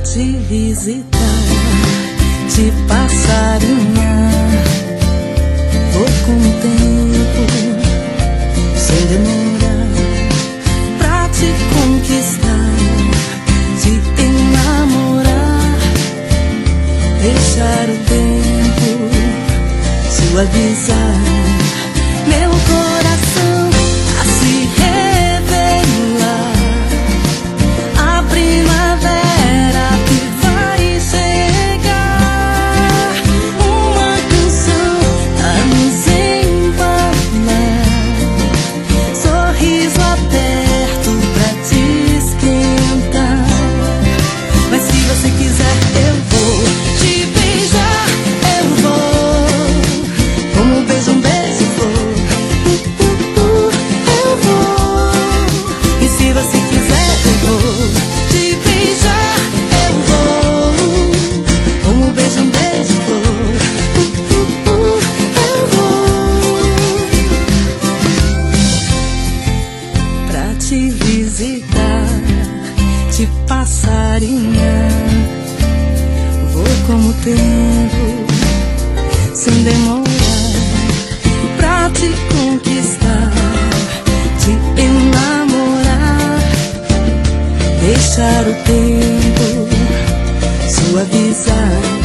te visitar, te passarinhar. Vou com o tempo, sem demorar, pra te conquistar, te enamorar. Deixar o tempo suavizar meu coração a se revelar. A primavera que vai chegar, uma canção a nos embalar, sorriso aberto pra te esquentar. Mas se você quiser eu vou te beijar, eu vou, como um beijo flor. Eu vou. E se você quiser eu vou te beijar, eu vou, como um beijo flor. Eu vou pra te visitar, te passarinhar. Vou como o tempo, sem demorar, pra te conquistar, te enamorar. Deixar o tempo suavizar